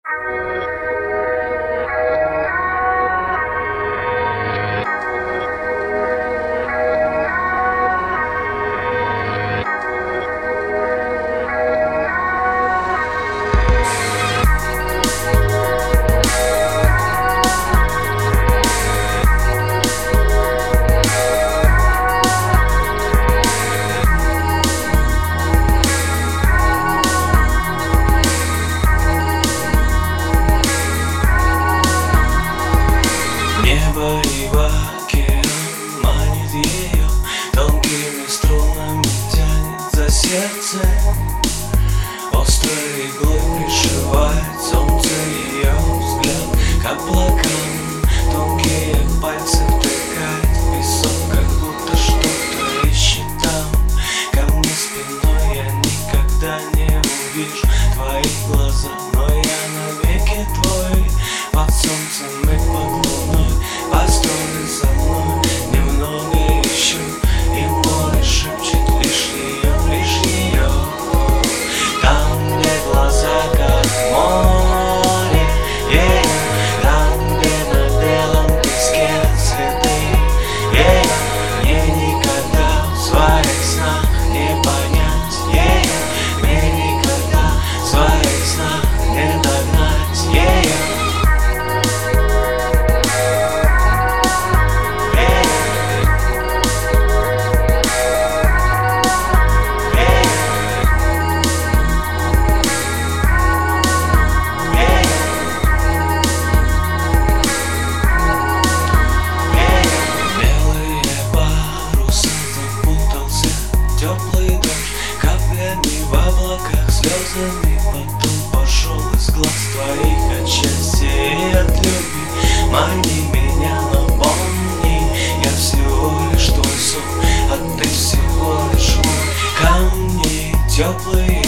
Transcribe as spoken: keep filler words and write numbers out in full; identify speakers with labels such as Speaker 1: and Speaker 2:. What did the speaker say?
Speaker 1: Небо и в океан манит ее, тонкими струнами тянет за сердце. Острой иглой пришивает солнце ее взгляд к облакам. Тонкие пальцы втыкает в песок, как будто что-то ищет там. Ко мне спиной я никогда не увижу твои глаза, но я навеки твой. Под солнцем и под луной постой со мной, немного еще, и море шепчет лишь ее, лишь ее. Там, где глаза как море, yeah. Там, где на белом песке цветы, yeah. Мне никогда в своих снах не понять, yeah. Мне никогда в своих снах не догнать, yeah. Теплый дождь каплями в облаках, слезами потом пошел из глаз твоих от счастья и от любви. Мани меня, напомни, я всего лишь твой сон, а ты всего лишь мой. Камни теплые